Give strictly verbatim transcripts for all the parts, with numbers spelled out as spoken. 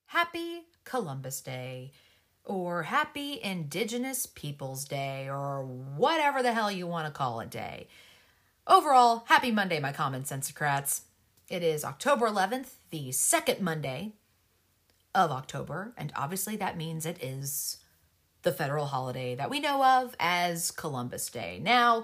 Happy Columbus Day, or Happy Indigenous Peoples Day, or whatever the hell you want to call it day. Overall, happy Monday, my common sensocrats. It is October eleventh, the second Monday of October, and obviously that means it is the federal holiday that we know of as Columbus Day. Now,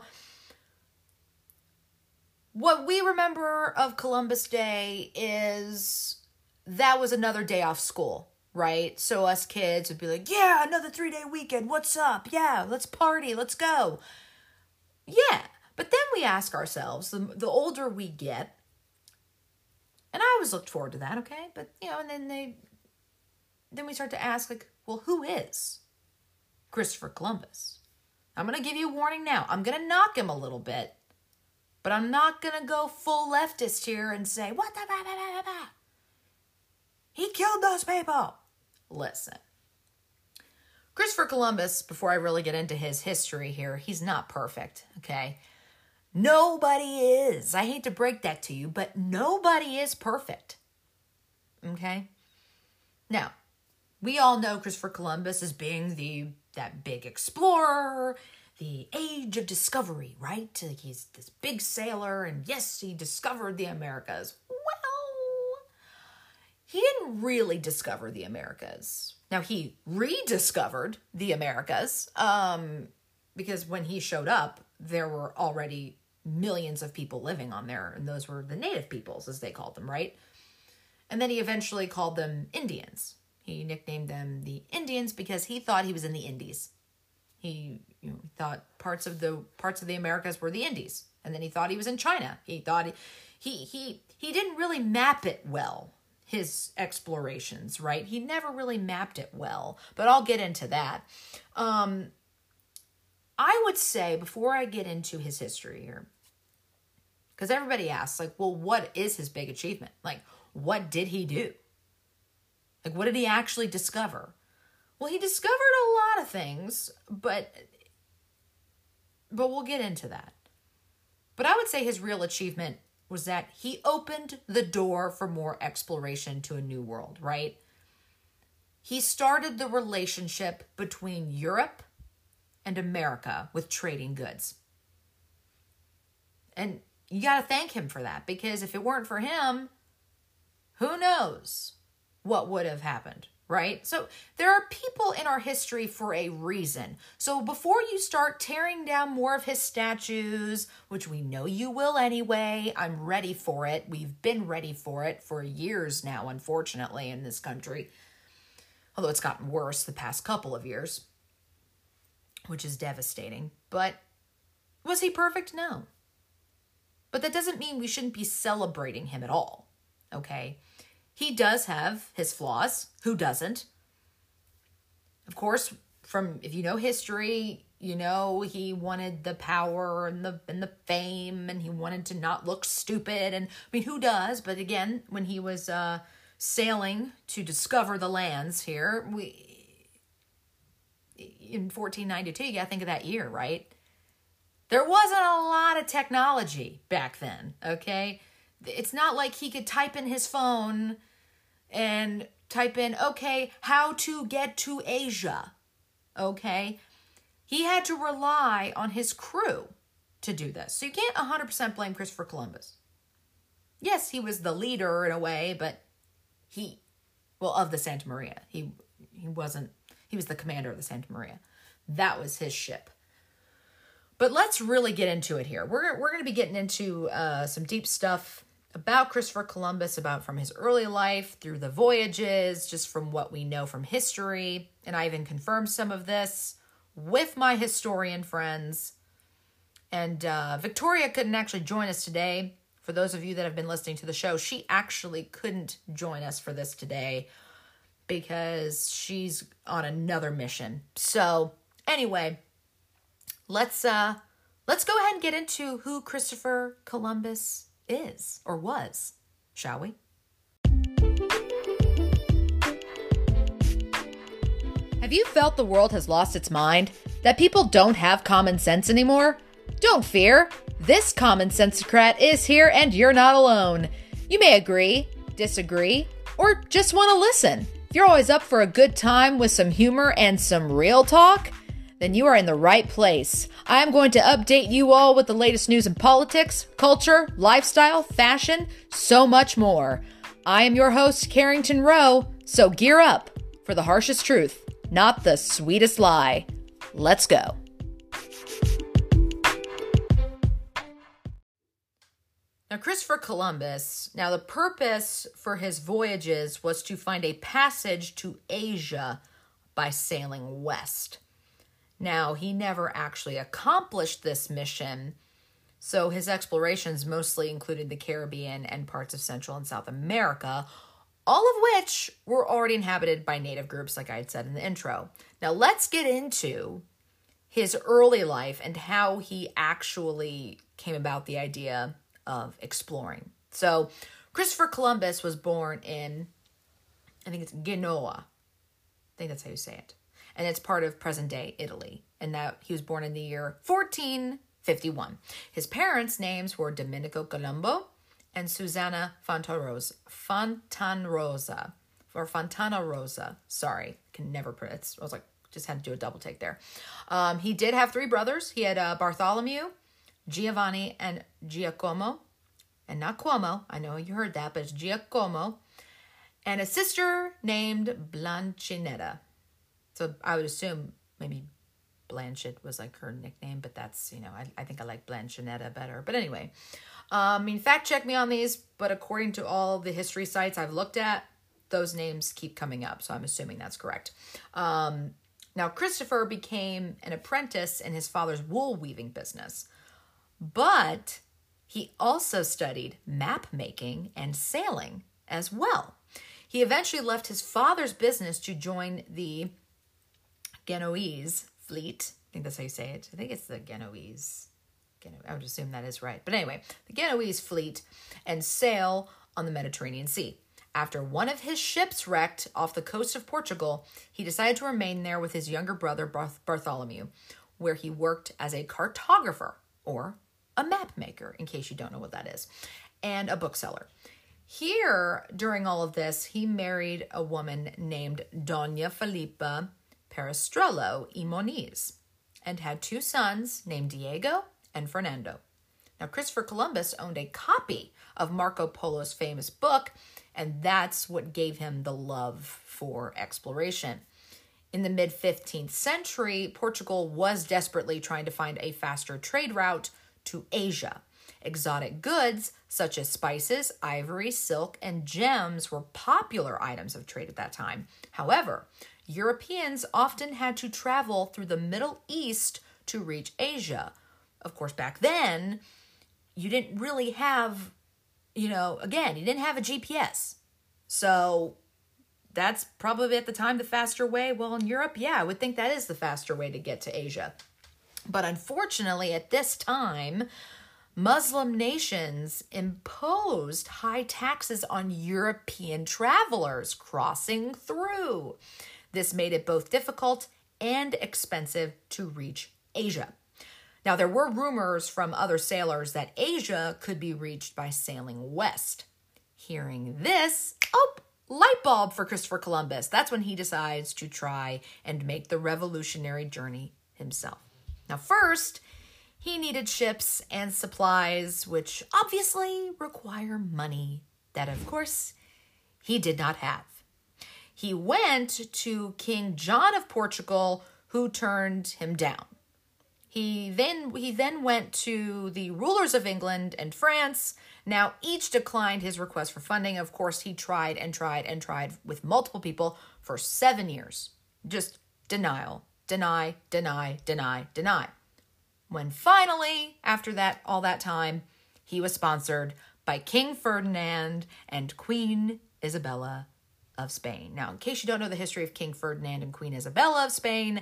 what we remember of Columbus Day is that was another day off school, right? So us kids would be like, yeah, another three-day weekend. What's up? Yeah, let's party. Let's go. Yeah. But then we ask ourselves, the, the older we get, and I always looked forward to that, okay? But, you know, and then they, then we start to ask, like, well, who is Christopher Columbus? I'm going to give you a warning now. I'm going to knock him a little bit, but I'm not going to go full leftist here and say, what the, blah, blah, blah, blah. He killed those people. Listen. Christopher Columbus, before I really get into his history here, he's not perfect, okay? Nobody is. I hate to break that to you, but nobody is perfect, okay? Now, we all know Christopher Columbus as being the that big explorer, the age of discovery, right? Like he's this big sailor, and yes, he discovered the Americas. He didn't really discover the Americas. Now, he rediscovered the Americas um, because when he showed up, there were already millions of people living on there, and those were the native peoples, as they called them, right? And then he eventually called them Indians. He nicknamed them the Indians because he thought he was in the Indies. He you know, thought parts of the parts of the Americas were the Indies, and then he thought he was in China. He thought he he he, he didn't really map it well. His explorations, right? He never really mapped it well, but I'll get into that. Um, I would say, before I get into his history here, because everybody asks, like, well, what is his big achievement? Like, what did he do? Like, what did he actually discover? Well, he discovered a lot of things, but, but we'll get into that. But I would say his real achievement was that he opened the door for more exploration to a new world, right? He started the relationship between Europe and America with trading goods. And you got to thank him for that, because if it weren't for him, who knows what would have happened, right? So there are people in our history for a reason. So before you start tearing down more of his statues, which we know you will anyway, I'm ready for it. We've been ready for it for years now, unfortunately, in this country. Although it's gotten worse the past couple of years, which is devastating. But was he perfect? No. But that doesn't mean we shouldn't be celebrating him at all, okay? He does have his flaws. Who doesn't? Of course, from if you know history, you know he wanted the power and the and the fame, and he wanted to not look stupid. And I mean, who does? But again, when he was uh, sailing to discover the lands here, we in fourteen ninety-two, you gotta think of that year, right? There wasn't a lot of technology back then, okay? It's not like he could type in his phone and type in, okay, how to get to Asia, okay? He had to rely on his crew to do this. So you can't one hundred percent blame Christopher Columbus. Yes, he was the leader in a way, but he, well, of the Santa Maria. He he wasn't, he was the commander of the Santa Maria. That was his ship. But let's really get into it here. We're, we're going to be getting into uh, some deep stuff about Christopher Columbus, about from his early life through the voyages, just from what we know from history. And I even confirmed some of this with my historian friends. And uh, Victoria couldn't actually join us today. For those of you that have been listening to the show, she actually couldn't join us for this today because she's on another mission. So anyway, let's uh, let's go ahead and get into who Christopher Columbus is or was, shall we? Have you felt the world has lost its mind? That people don't have common sense anymore? Don't fear. This common sensocrat is here and you're not alone. You may agree, disagree, or just want to listen. If you're always up for a good time with some humor and some real talk, then you are in the right place. I'm going to update you all with the latest news in politics, culture, lifestyle, fashion, so much more. I am your host, Carrington Rowe, so gear up for the harshest truth, not the sweetest lie. Let's go. Now, Christopher Columbus, now the purpose for his voyages was to find a passage to Asia by sailing west. Now, he never actually accomplished this mission, so his explorations mostly included the Caribbean and parts of Central and South America, all of which were already inhabited by native groups, like I had said in the intro. Now, let's get into his early life and how he actually came about the idea of exploring. So, Christopher Columbus was born in, I think it's Genoa. I think that's how you say it. And it's part of present-day Italy. And that he was born in the year fourteen fifty-one. His parents' names were Domenico Colombo and Susanna Fontarosa. Fontanrosa. Or Fontana Rosa. Sorry. Can never put it. I was like, just had to do a double take there. Um, he did have three brothers. He had uh, Bartholomew, Giovanni, and Giacomo. And not Cuomo. I know you heard that, but it's Giacomo. And a sister named Blanchinetta. So I would assume maybe Blanchett was like her nickname, but that's, you know, I, I think I like Blanchinetta better. But anyway, um, I mean, fact check me on these, but according to all the history sites I've looked at, those names keep coming up. So I'm assuming that's correct. Um, now, Christopher became an apprentice in his father's wool weaving business, but he also studied map making and sailing as well. He eventually left his father's business to join the Genoese fleet. I think that's how you say it. I think it's the Genoese. Geno- I would assume that is right. But anyway, the Genoese fleet and sail on the Mediterranean Sea. After one of his ships wrecked off the coast of Portugal, he decided to remain there with his younger brother Barth- Bartholomew, where he worked as a cartographer or a map maker, in case you don't know what that is, and a bookseller. Here, during all of this, he married a woman named Dona Filipa Perestrello y Moniz, and had two sons named Diego and Fernando. Now, Christopher Columbus owned a copy of Marco Polo's famous book, and that's what gave him the love for exploration. In the mid-fifteenth century, Portugal was desperately trying to find a faster trade route to Asia. Exotic goods such as spices, ivory, silk, and gems were popular items of trade at that time. However, Europeans often had to travel through the Middle East to reach Asia. Of course, back then, you didn't really have, you know, again, you didn't have a G P S. So that's probably at the time the faster way. Well, in Europe, yeah, I would think that is the faster way to get to Asia. But unfortunately, at this time, Muslim nations imposed high taxes on European travelers crossing through. This made it both difficult and expensive to reach Asia. Now, there were rumors from other sailors that Asia could be reached by sailing west. Hearing this, oh, light bulb for Christopher Columbus. That's when he decides to try and make the revolutionary journey himself. Now, first, he needed ships and supplies, which obviously require money that, of course, he did not have. He went to King John of Portugal, who turned him down. He then he then went to the rulers of England and France. Now, each declined his request for funding. Of course, he tried and tried and tried with multiple people for seven years. Just denial, deny, deny, deny, deny. When finally, after that, all that time, he was sponsored by King Ferdinand and Queen Isabella of Spain. Now, in case you don't know the history of King Ferdinand and Queen Isabella of Spain,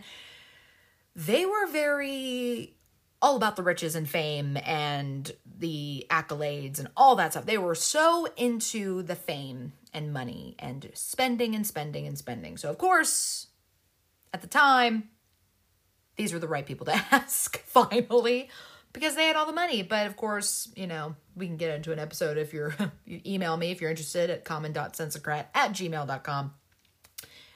they were very all about the riches and fame and the accolades and all that stuff. They were so into the fame and money and spending and spending and spending. So, of course, at the time, these were the right people to ask, finally, because they had all the money. But, of course, you know, we can get into an episode if you're, you email me if you're interested at common dot sensocrat at gmail dot com.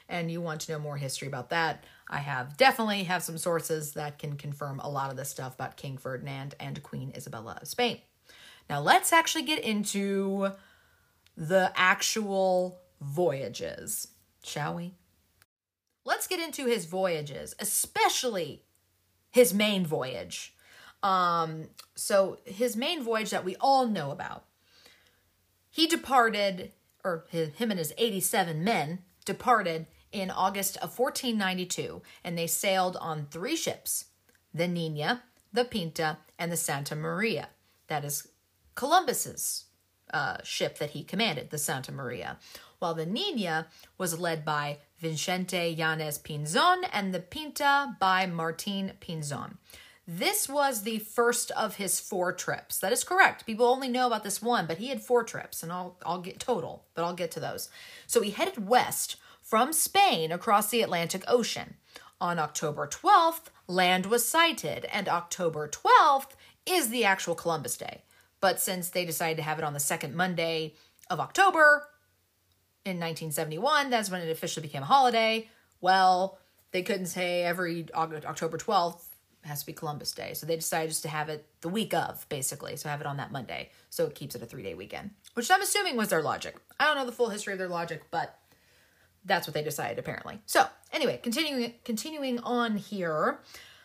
and you want to know more history about that, I have definitely have some sources that can confirm a lot of this stuff about King Ferdinand and Queen Isabella of Spain. Now let's actually get into the actual voyages, shall we? Let's get into his voyages, especially his main voyage. Um, so his main voyage that we all know about. He departed, or his, him and his eighty-seven men departed in August of fourteen ninety-two, and they sailed on three ships, the Nina, the Pinta, and the Santa Maria. That is Columbus's uh, ship that he commanded, the Santa Maria, while the Nina was led by Vicente Yanez Pinzon and the Pinta by Martin Pinzon. This was the first of his four trips. That is correct. People only know about this one, but he had four trips, and I'll I'll get total, but I'll get to those. So he headed west from Spain across the Atlantic Ocean. On October twelfth, land was sighted, and October twelfth is the actual Columbus Day. But since they decided to have it on the second Monday of October in nineteen seventy-one, that's when it officially became a holiday. Well, they couldn't say every October twelfth has to be Columbus Day. So they decided just to have it the week of, basically. So have it on that Monday. So it keeps it a three-day weekend, which I'm assuming was their logic. I don't know the full history of their logic, but that's what they decided, apparently. So anyway, continuing continuing on here.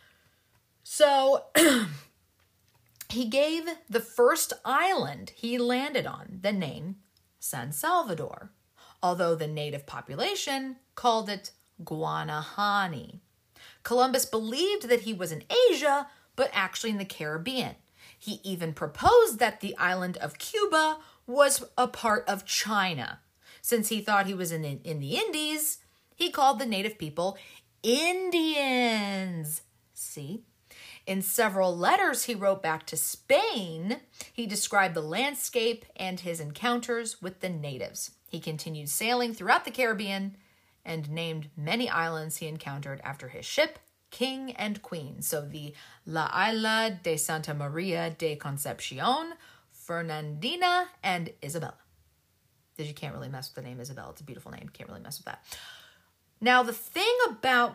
So he gave the first island he landed on the name San Salvador, although the native population called it Guanahani. Columbus believed that he was in Asia, but actually in the Caribbean. He even proposed that the island of Cuba was a part of China. Since he thought he was in the, in the Indies, he called the native people Indians. See? In several letters he wrote back to Spain, he described the landscape and his encounters with the natives. He continued sailing throughout the Caribbean and named many islands he encountered after his ship, king and queen. So the La Isla de Santa Maria de Concepcion, Fernandina, and Isabella. Because you can't really mess with the name Isabella. It's a beautiful name. Can't really mess with that. Now, the thing about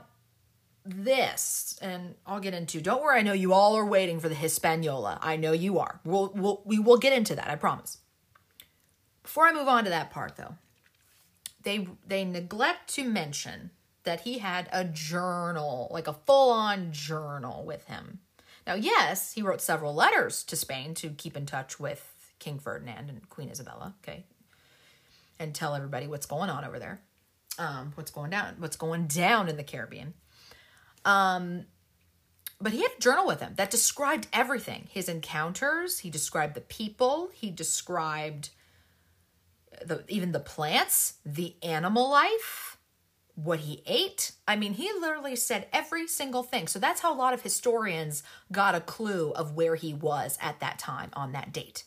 this, and I'll get into, don't worry, I know you all are waiting for the Hispaniola. I know you are. We'll, we'll, we will get into that, I promise. Before I move on to that part, though, They they neglect to mention that he had a journal, like a full-on journal with him. Now, yes, he wrote several letters to Spain to keep in touch with King Ferdinand and Queen Isabella, okay, and tell everybody what's going on over there, um, what's going down, what's going down in the Caribbean. Um, but he had a journal with him that described everything. His encounters, he described the people, he described The, even the plants, the animal life, what he ate. I mean, he literally said every single thing. So that's how a lot of historians got a clue of where he was at that time on that date.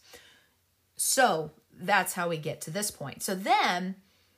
So that's how we get to this point. So then,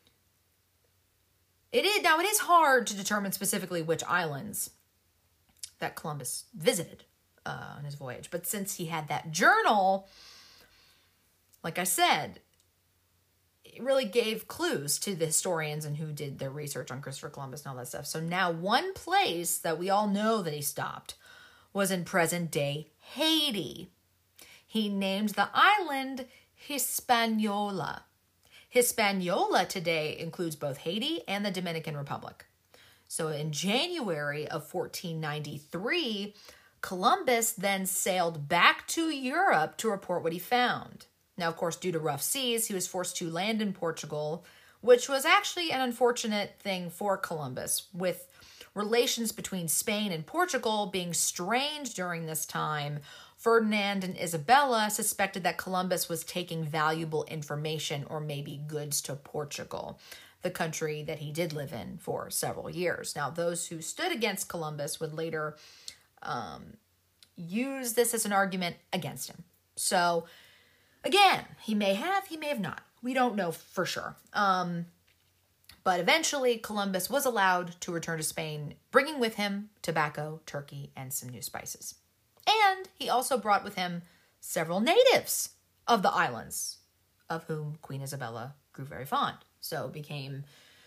it is now it is hard to determine specifically which islands that Columbus visited uh, on his voyage. But since he had that journal, like I said, it really gave clues to the historians and who did their research on Christopher Columbus and all that stuff. So now one place that we all know that he stopped was in present-day Haiti. He named the island Hispaniola. Hispaniola today includes both Haiti and the Dominican Republic. So in January of fourteen ninety-three, Columbus then sailed back to Europe to report what he found. Now, of course, due to rough seas, he was forced to land in Portugal, which was actually an unfortunate thing for Columbus, with relations between Spain and Portugal being strained during this time. Ferdinand and Isabella suspected that Columbus was taking valuable information or maybe goods to Portugal, the country that he did live in for several years. Now, those who stood against Columbus would later um, use this as an argument against him. So, again, he may have, he may have not. We don't know for sure. Um, but eventually, Columbus was allowed to return to Spain, bringing with him tobacco, turkey, and some new spices. And he also brought with him several natives of the islands, of whom Queen Isabella grew very fond. So became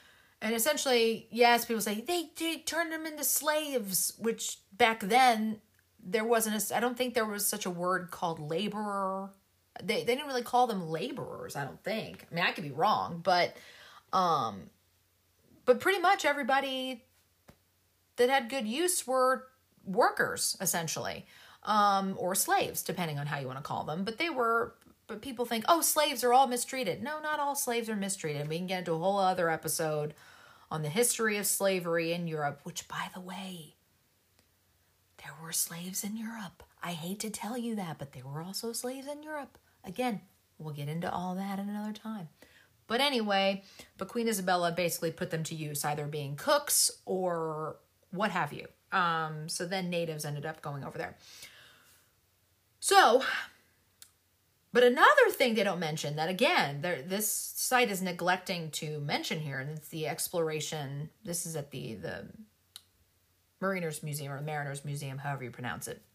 And essentially, yes, people say they, they turned them into slaves, which back then there wasn't a, I don't think there was such a word called laborer. They they didn't really call them laborers, I don't think. I mean, I could be wrong, but um but pretty much everybody that had good use were workers, essentially. Um or slaves, depending on how you want to call them, but they were but people think, "Oh, slaves are all mistreated." No, not all slaves are mistreated. We can get into a whole other episode on the history of slavery in Europe, which, by the way, there were slaves in Europe. I hate to tell you that, but there were also slaves in Europe. Again, we'll get into all that at another time. But anyway, but Queen Isabella basically put them to use, either being cooks or what have you. Um, so then natives ended up going over there. So, but another thing they don't mention that, again, this site is neglecting to mention here, and it's the exploration. This is at the, the Mariners Museum, or Mariners Museum, however you pronounce it.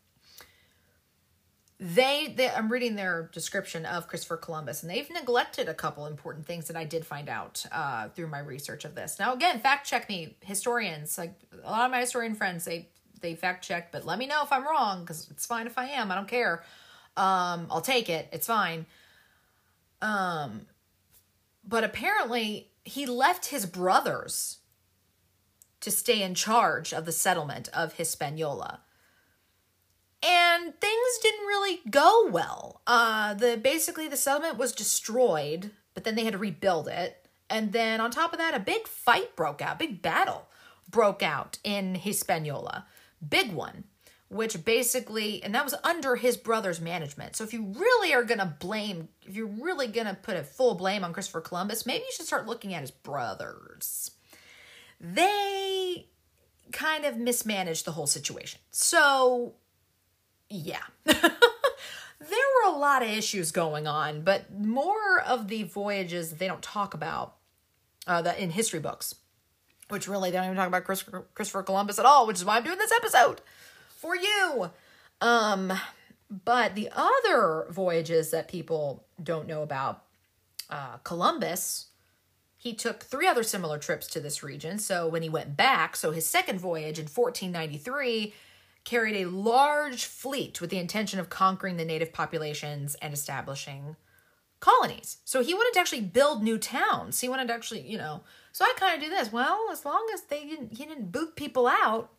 They, they, I'm reading their description of Christopher Columbus, and they've neglected a couple important things that I did find out uh, through my research of this. Now, again, fact check me, historians. Like a lot of my historian friends, they they fact check, but let me know if I'm wrong, because it's fine if I am. I don't care. Um, I'll take it. It's fine. Um, but apparently, he left his brothers to stay in charge of the settlement of Hispaniola. And things didn't really go well. Uh, the basically, the settlement was destroyed, but then they had to rebuild it. And then on top of that, a big fight broke out, big battle broke out in Hispaniola. Big one, which basically, and that was under his brother's management. So if you really are going to blame, if you're really going to put a full blame on Christopher Columbus, maybe you should start looking at his brothers. They kind of mismanaged the whole situation. So yeah, there were a lot of issues going on, but more of the voyages that they don't talk about uh, that in history books, which really they don't even talk about Christopher, Christopher Columbus at all, which is why I'm doing this episode for you. Um, but the other voyages that people don't know about, uh, Columbus, he took three other similar trips to this region. So when he went back, so his second voyage in fourteen ninety-three carried a large fleet with the intention of conquering the native populations and establishing colonies. So he wanted to actually build new towns. He wanted to actually, you know, so I kind of do this. Well, as long as they didn't, he didn't boot people out,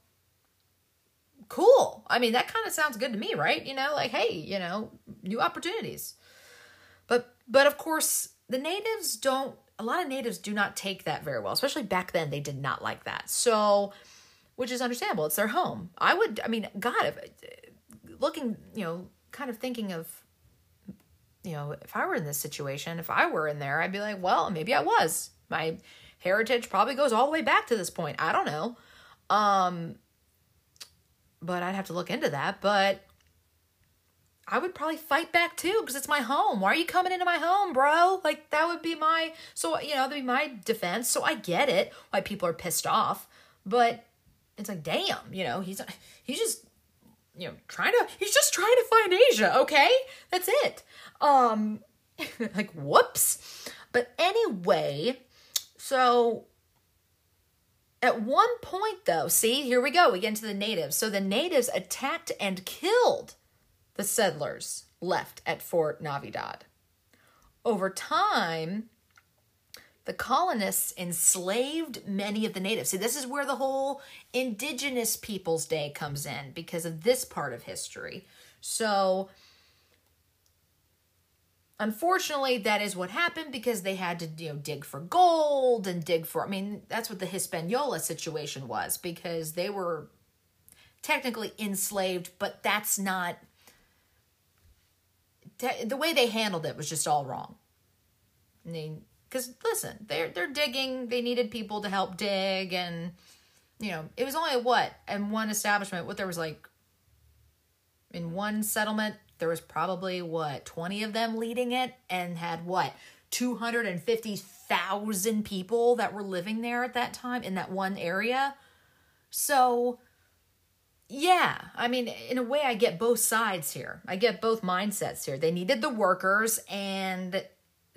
cool. I mean, that kind of sounds good to me, right? You know, like, hey, you know, new opportunities. But, but of course, the natives don't, a lot of natives do not take that very well, especially back then. They did not like that. So, which is understandable. It's their home. I would, I mean, God, if, looking, you know, kind of thinking of, you know, if I were in this situation, if I were in there, I'd be like, well, maybe I was. My heritage probably goes all the way back to this point. I don't know. Um, but I'd have to look into that. But I would probably fight back too, because it's my home. Why are you coming into my home, bro? Like, that would be my, so, you know, that'd be my defense. So I get it, why people are pissed off. But it's like, damn, you know, he's he's just, you know, trying to, he's just trying to find Asia, okay? That's it. Um, like, whoops. But anyway, so at one point, though, see, here we go, we get into the natives. So the natives attacked and killed the settlers left at Fort Navidad. Over time, the colonists enslaved many of the natives. See, this is where the whole Indigenous Peoples Day comes in, because of this part of history. So, unfortunately, that is what happened, because they had to, you know, dig for gold and dig for, I mean, that's what the Hispaniola situation was, because they were technically enslaved, but that's not, the way they handled it was just all wrong. I mean, because, listen, they're, they're digging. They needed people to help dig. And, you know, it was only a what? In one establishment, what there was like, in one settlement, there was probably, what, twenty of them leading it, and had, what, two hundred fifty thousand people that were living there at that time in that one area. So, yeah, I mean, in a way, I get both sides here. I get both mindsets here. They needed the workers, and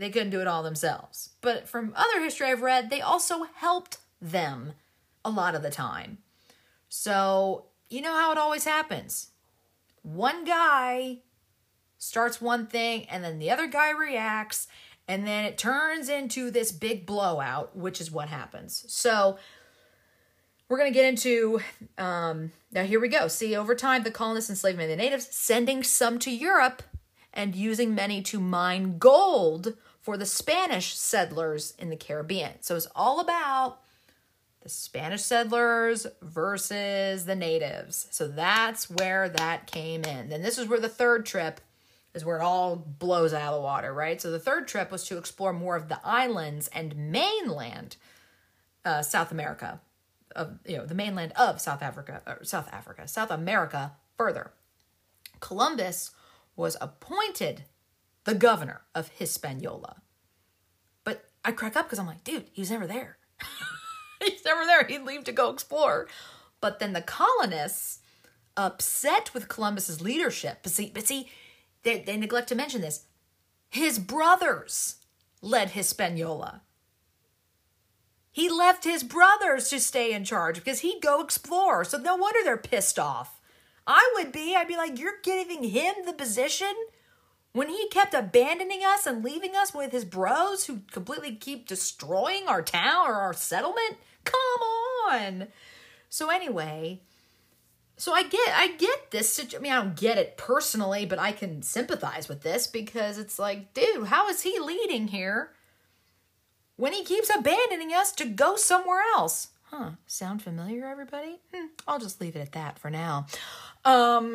they couldn't do it all themselves. But from other history I've read, they also helped them a lot of the time. So, you know how it always happens. One guy starts one thing, and then the other guy reacts, and then it turns into this big blowout, which is what happens. So, we're going to get into, um, now here we go. See, over time, the colonists enslaved many of the natives, sending some to Europe and using many to mine gold for the Spanish settlers in the Caribbean. So it's all about the Spanish settlers versus the natives. So that's where that came in. Then this is where the third trip is where it all blows out of the water, right? So the third trip was to explore more of the islands and mainland uh, South America. Of, you know, the mainland of South Africa, or South Africa, South America further. Columbus was appointed the governor of Hispaniola. But I crack up because I'm like, dude, he was never there. He's never there. He'd leave to go explore. But then the colonists, upset with Columbus's leadership, but see, but see, they, they neglect to mention this. His brothers led Hispaniola. He left his brothers to stay in charge because he'd go explore. So no wonder they're pissed off. I would be. I'd be like, you're giving him the position when he kept abandoning us and leaving us with his bros who completely keep destroying our town or our settlement? Come on. So anyway, so I get, I get this. I mean, I don't get it personally, but I can sympathize with this because it's like, dude, how is he leading here when he keeps abandoning us to go somewhere else? Huh, sound familiar, everybody? Hmm, I'll just leave it at that for now. Um,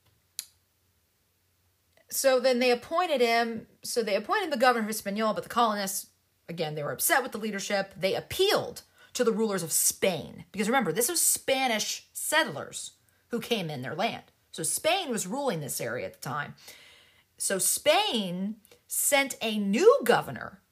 so then they appointed him, so they appointed the governor of Hispaniola, but the colonists, again, they were upset with the leadership. They appealed to the rulers of Spain. Because remember, this was Spanish settlers who came in their land. So Spain was ruling this area at the time. So Spain sent a new governor,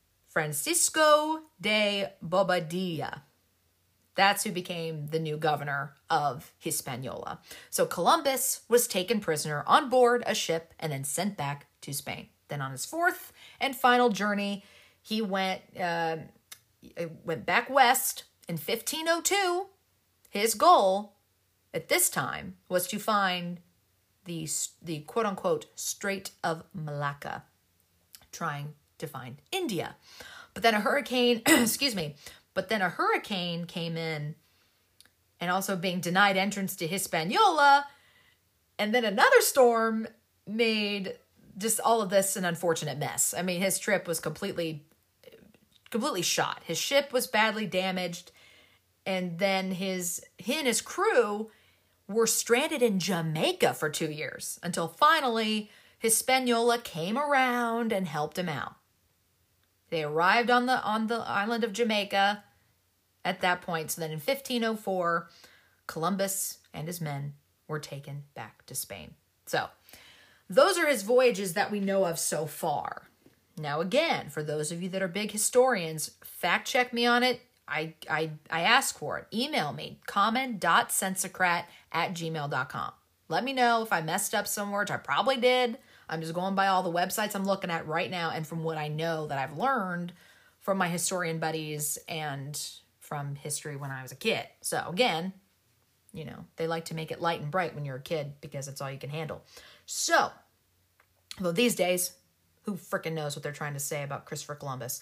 Francisco de Bobadilla. That's who became the new governor of Hispaniola. So Columbus was taken prisoner on board a ship and then sent back to Spain. Then on his fourth and final journey, he went uh, went back west in fifteen oh two. His goal at this time was to find the, the quote-unquote Strait of Malacca, trying to find India. But then a hurricane, excuse me, but then a hurricane came in and also being denied entrance to Hispaniola. And then another storm made just all of this an unfortunate mess. I mean, his trip was completely, completely shot. His ship was badly damaged. And then his, he and his crew were stranded in Jamaica for two years until finally Hispaniola came around and helped him out. They arrived on the on the island of Jamaica at that point. So then in fifteen oh four, Columbus and his men were taken back to Spain. So those are his voyages that we know of so far. Now again, for those of you that are big historians, fact check me on it. I I, I ask for it. Email me, common dot sensocrat at gmail dot com. Let me know if I messed up somewhere, which I probably did. I'm just going by all the websites I'm looking at right now and from what I know that I've learned from my historian buddies and from history when I was a kid. So again, you know, they like to make it light and bright when you're a kid because it's all you can handle. So, although these days, who frickin' knows what they're trying to say about Christopher Columbus.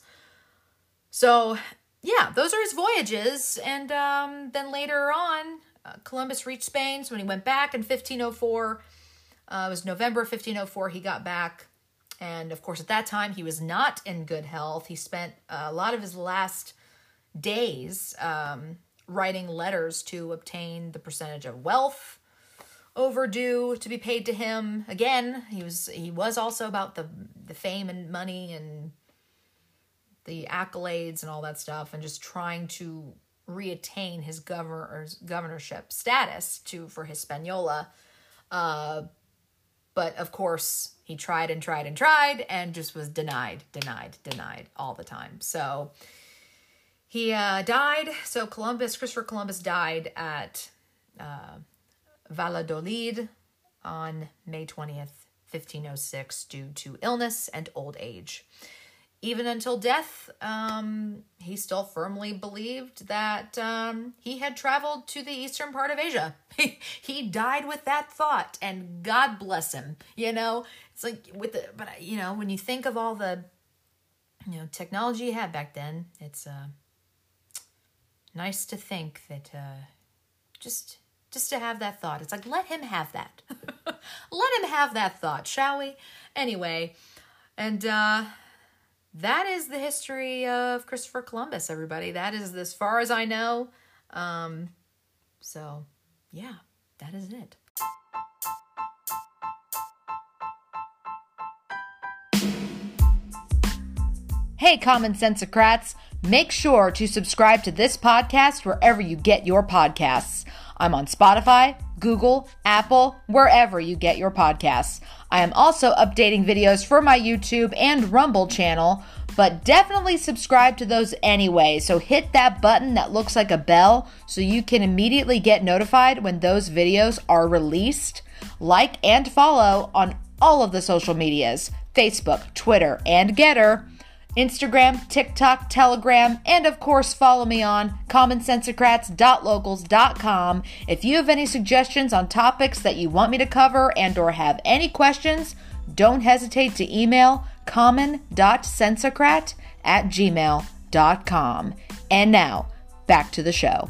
So, yeah, those are his voyages. And um, then later on, uh, Columbus reached Spain. So when he went back in fifteen oh four, Uh, it was November fifteen oh four he got back. And, of course, at that time, he was not in good health. He spent uh, a lot of his last days um, writing letters to obtain the percentage of wealth overdue to be paid to him. Again, he was he was also about the, the fame and money and the accolades and all that stuff and just trying to reattain his governor's governorship status to for Hispaniola. Uh But, of course, he tried and tried and tried and just was denied, denied, denied all the time. So he uh, died. So Columbus, Christopher Columbus died at uh, Valladolid on May twentieth, fifteen oh six, due to illness and old age. even until death, um, he still firmly believed that um, he had traveled to the eastern part of Asia. He died with that thought, and God bless him. You know, it's like with the, but you know, when you think of all the, you know, technology you had back then, it's uh, nice to think that uh, just just to have that thought. It's like, let him have that. Let him have that thought, shall we? Anyway, and uh, that is the history of Christopher Columbus, everybody. That is as far as I know. Um, so, yeah, that is it. Hey, Common Sensocrats, make sure to subscribe to this podcast wherever you get your podcasts. I'm on Spotify, Google, Apple, wherever you get your podcasts. I am also updating videos for my YouTube and Rumble channel, but definitely subscribe to those anyway. So hit that button that looks like a bell so you can immediately get notified when those videos are released. Like and follow on all of the social medias, Facebook, Twitter, and Getter, Instagram, TikTok, Telegram, and of course follow me on common sensocrats dot locals dot com. If you have any suggestions on topics that you want me to cover and or have any questions, don't hesitate to email common dot sensocrat at gmail dot com. And now, back to the show.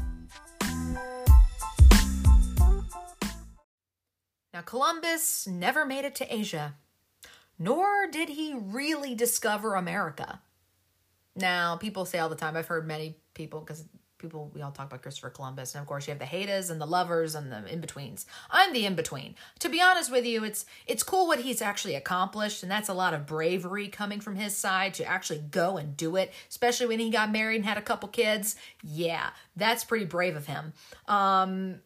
Now, Columbus never made it to Asia. Nor did he really discover America. Now, people say all the time, I've heard many people, because people, we all talk about Christopher Columbus, and of course you have the haters and the lovers and the in-betweens. I'm the in-between. To be honest with you, it's it's cool what he's actually accomplished, and that's a lot of bravery coming from his side to actually go and do it, especially when he got married and had a couple kids. Yeah, that's pretty brave of him. Um,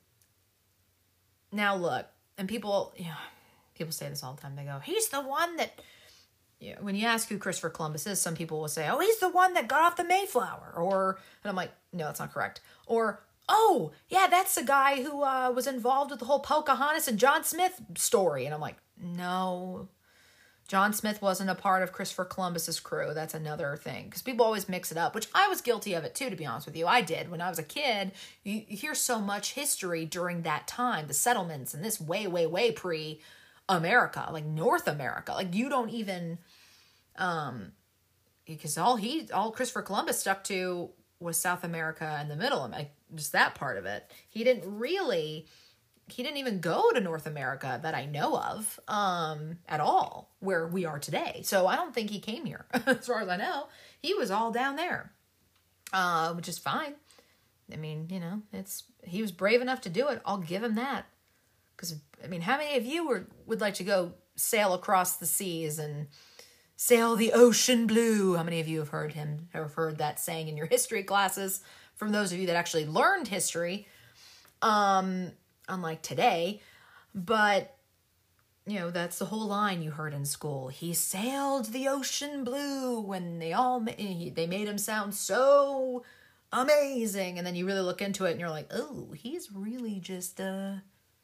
now look, and people, you know, people say this all the time. They go, he's the one that, you know, when you ask who Christopher Columbus is, some people will say, oh, he's the one that got off the Mayflower. Or, and I'm like, no, that's not correct. Or, oh, yeah, that's the guy who uh, was involved with the whole Pocahontas and John Smith story. And I'm like, no, John Smith wasn't a part of Christopher Columbus's crew. That's another thing. Because people always mix it up, which I was guilty of it too, to be honest with you. I did. When I was a kid, you, you hear so much history during that time, the settlements, and this way, way, way pre America, like North America. Like you don't even, um, because all he, all Christopher Columbus stuck to was South America and the middle, like just that part of it. He didn't really, he didn't even go to North America that I know of, um, at all, where we are today. So I don't think he came here, as far as I know. He was all down there, uh, which is fine. I mean, you know, it's, he was brave enough to do it. I'll give him that. Because, I mean, how many of you were, would like to go sail across the seas and sail the ocean blue? How many of you have heard him, have heard that saying in your history classes? From those of you that actually learned history, um, unlike today. But, you know, that's the whole line you heard in school. He sailed the ocean blue when they all, they made him sound so amazing. And then you really look into it and you're like, oh, he's really just, uh...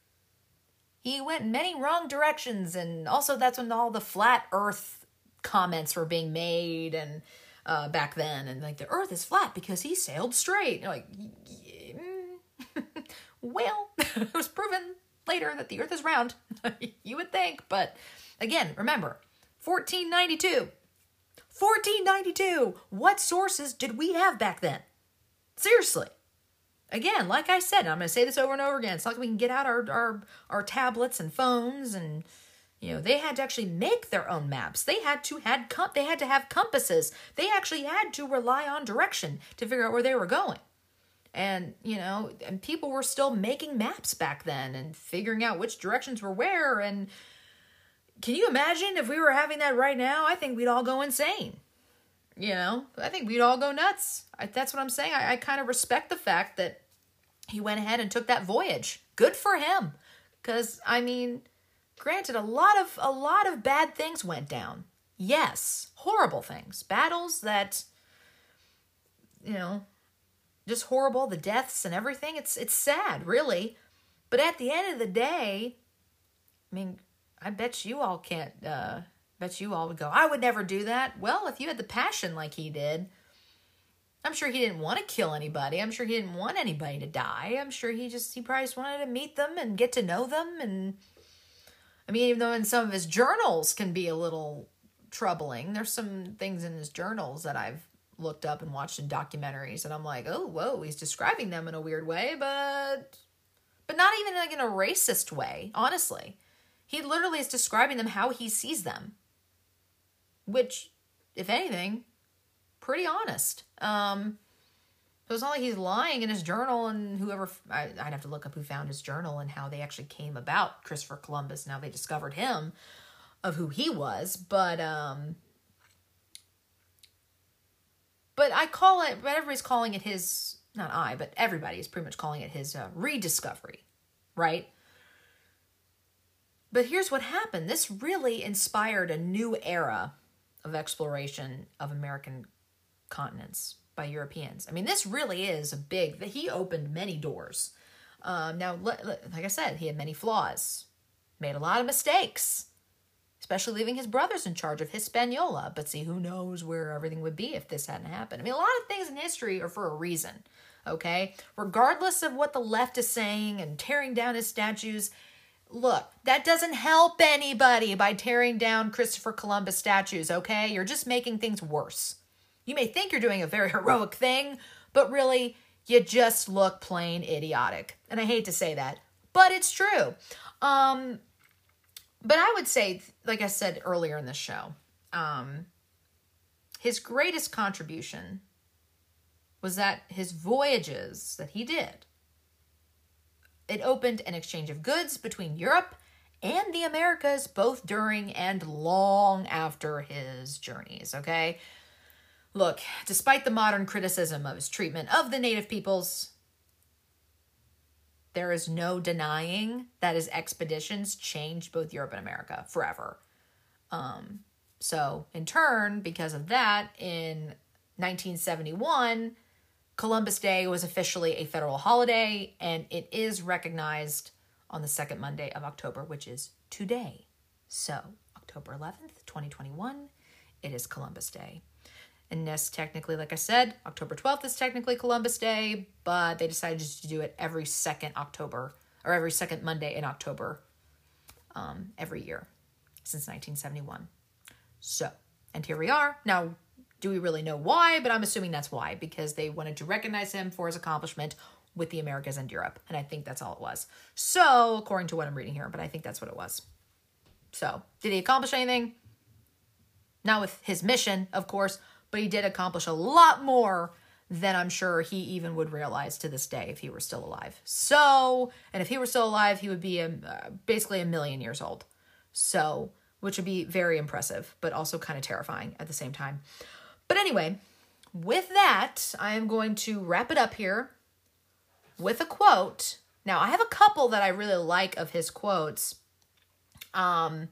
he went in many wrong directions, and also that's when all the flat earth comments were being made and uh, back then, and like the earth is flat because he sailed straight. You're like, yeah. Well, it was proven later that the earth is round. You would think, but again, remember, fourteen ninety-two. fourteen ninety-two. What sources did we have back then? Seriously. Again, like I said, I'm going to say this over and over again. It's not like we can get out our, our, our tablets and phones, and, you know, they had to actually make their own maps. They had to had com- they had to have compasses. They actually had to rely on direction to figure out where they were going. And, you know, and people were still making maps back then and figuring out which directions were where. And can you imagine if we were having that right now? I think we'd all go insane. You know, I think we'd all go nuts. I, that's what I'm saying. I, I kind of respect the fact that he went ahead and took that voyage. Good for him. Because, I mean, granted, a lot of a lot of bad things went down. Yes, horrible things. Battles that, you know, just horrible. The deaths and everything. It's, it's sad, really. But at the end of the day, I mean, I bet you all can't... Uh, Bet you all would go, I would never do that. Well, if you had the passion like he did, I'm sure he didn't want to kill anybody. I'm sure he didn't want anybody to die. I'm sure he just, he probably just wanted to meet them and get to know them. And I mean, even though in some of his journals can be a little troubling, there's some things in his journals that I've looked up and watched in documentaries, and I'm like, oh, whoa, he's describing them in a weird way, but, but not even like in a racist way, honestly. He literally is describing them how he sees them, which, if anything, pretty honest. Um, so it's not like he's lying in his journal, and whoever, I, I'd have to look up who found his journal and how they actually came about Christopher Columbus and how they discovered him, of who he was, but, um, but I call it, but everybody's calling it his, not I, but everybody is pretty much calling it his uh, rediscovery, right? But here's what happened. This really inspired a new era of exploration of American continents by Europeans. I mean, this really is a big, he opened many doors. Um, now, like I said, he had many flaws, made a lot of mistakes, especially leaving his brothers in charge of Hispaniola. But see, who knows where everything would be if this hadn't happened. I mean, a lot of things in history are for a reason, okay? Regardless of what the left is saying and tearing down his statues, look, that doesn't help anybody by tearing down Christopher Columbus statues, okay? You're just making things worse. You may think you're doing a very heroic thing, but really, you just look plain idiotic. And I hate to say that, but it's true. Um, but I would say, like I said earlier in the show, um, his greatest contribution was that his voyages that he did, it opened an exchange of goods between Europe and the Americas, both during and long after his journeys, okay? Look, despite the modern criticism of his treatment of the native peoples, there is no denying that his expeditions changed both Europe and America forever. Um, so, in turn, because of that, in nineteen seventy-one, Columbus Day was officially a federal holiday, and it is recognized on the second Monday of October, which is today. So, October eleventh, twenty twenty-one, it is Columbus Day. And this technically, like I said, October twelfth is technically Columbus Day, but they decided just to do it every second October, or every second Monday in October, um, every year since nineteen seventy-one. So, and here we are. Now, do we really know why? But I'm assuming that's why, because they wanted to recognize him for his accomplishment with the Americas and Europe. And I think that's all it was. So, according to what I'm reading here, but I think that's what it was. So, did he accomplish anything? Not with his mission, of course, but he did accomplish a lot more than I'm sure he even would realize to this day if he were still alive. So, and if he were still alive, he would be a, uh, basically a million years old. So, which would be very impressive, but also kind of terrifying at the same time. But anyway, with that, I am going to wrap it up here with a quote. Now, I have a couple that I really like of his quotes. Um...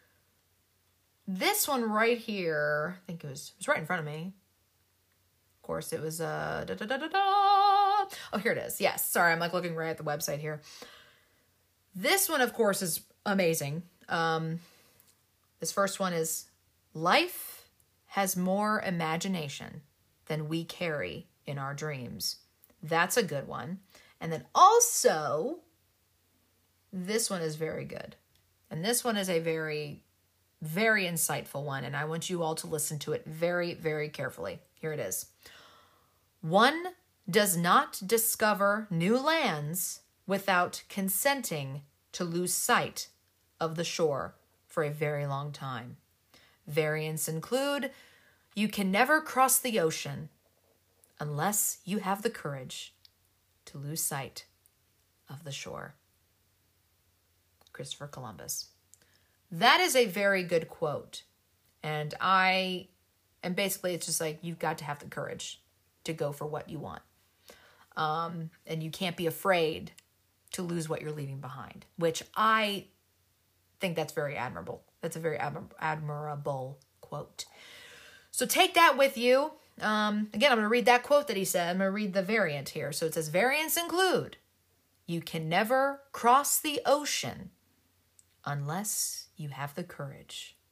This one right here, I think it was, it was right in front of me. Of course, it was, uh, da, da, da, da, da. Oh, here it is. Yes, sorry, I'm like looking right at the website here. This one, of course, is amazing. Um, this first one is, life has more imagination than we carry in our dreams. That's a good one. And then also, this one is very good. And this one is a very... very insightful one, and I want you all to listen to it very, very carefully. Here it is. One does not discover new lands without consenting to lose sight of the shore for a very long time. Variants include, you can never cross the ocean unless you have the courage to lose sight of the shore. Christopher Columbus. That is a very good quote. And I, and basically it's just like, you've got to have the courage to go for what you want. Um, and you can't be afraid to lose what you're leaving behind, which I think that's very admirable. That's a very admir- admirable quote. So take that with you. Um, again, I'm going to read that quote that he said. I'm going to read the variant here. So it says, variants include, you can never cross the ocean unless you have the courage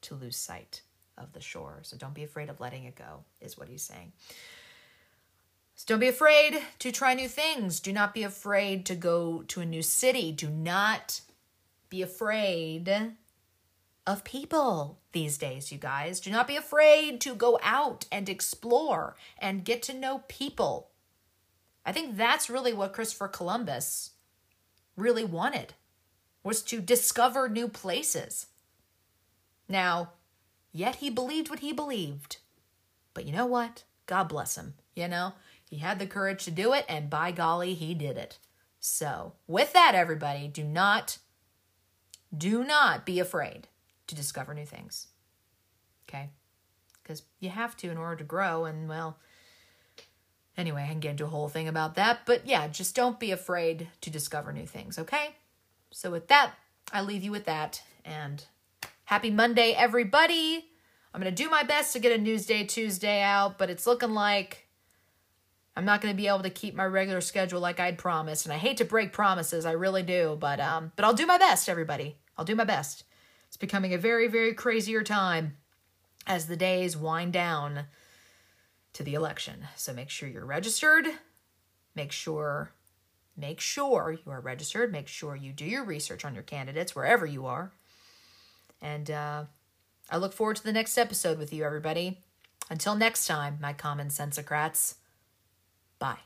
to lose sight of the shore. So don't be afraid of letting it go, is what he's saying. So don't be afraid to try new things. Do not be afraid to go to a new city. Do not be afraid of people these days, you guys. Do not be afraid to go out and explore and get to know people. I think that's really what Christopher Columbus really wanted, was to discover new places. Now, yet he believed what he believed. But you know what? God bless him, you know? He had the courage to do it, and by golly, he did it. So, with that, everybody, do not, do not be afraid to discover new things. Okay? Because you have to in order to grow, and, well, anyway, I can get into a whole thing about that. But, yeah, just don't be afraid to discover new things, okay? So, with that, I leave you with that, and happy Monday, everybody. I'm going to do my best to get a Newsday Tuesday out, but it's looking like I'm not going to be able to keep my regular schedule like I'd promised. And I hate to break promises. I really do. But um, but I'll do my best, everybody. I'll do my best. It's becoming a very, very crazier time as the days wind down to the election. So make sure you're registered. Make sure, make sure you are registered. Make sure you do your research on your candidates wherever you are. And uh, I look forward to the next episode with you, everybody. Until next time, my common sensocrats. Bye.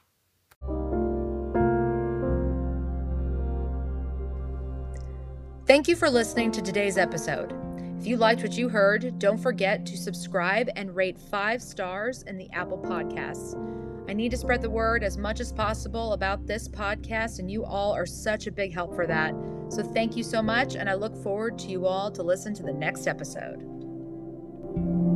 Thank you for listening to today's episode. If you liked what you heard, don't forget to subscribe and rate five stars in the Apple Podcasts. I need to spread the word as much as possible about this podcast, and you all are such a big help for that. So thank you so much, and I look forward to you all to listen to the next episode.